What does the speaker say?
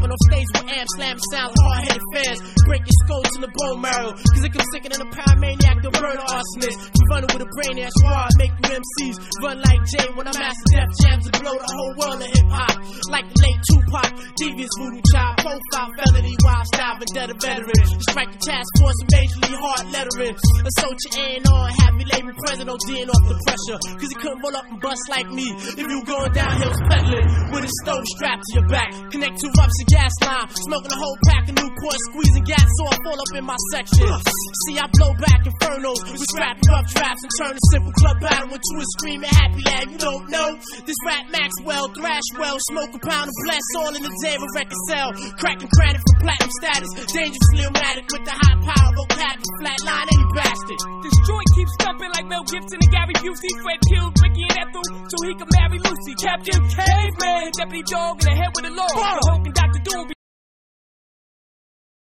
Stepping on stage with amps, slamming sounds, hard-headed fans. Break your skulls in the bone marrow, cause it comes sicker than a paramaniac, the burner arsonist. You running with a brain that's hard, make you MCs run like Jay when I master Def Jams and blow the whole world of hip-hop. Like the late Tupac, devious voodoo child, profile, felony, wild style, vendetta veteran. Strike the task force and majorly hard lettering. Assault your A&R, have me label president ODing off the pressure, cause he couldn't roll up and bust like me if you going downhill peddling with a stove strapped to your back. Connect two ups to gas line, smoking a whole pack of Newport, squeezing gas off all up in my section. See, I blow back infernos with scrappy rough drafts and turn a simple club battle into a screaming happy lad. You don't know this rap Maxwell, thrash well, smoke a pound of bless, all in the day of a record sell. Cracking credit for platinum status, dangerously erratic with the high power vocabulary, flatline any bastard. This joint keeps thumping like Mel Gibson and Gary Busey. Fred killed Ricky and Ethel so he could marry Lucy. Captain Caveman, Deputy Dog in the head with the law. The Hulk and Dr.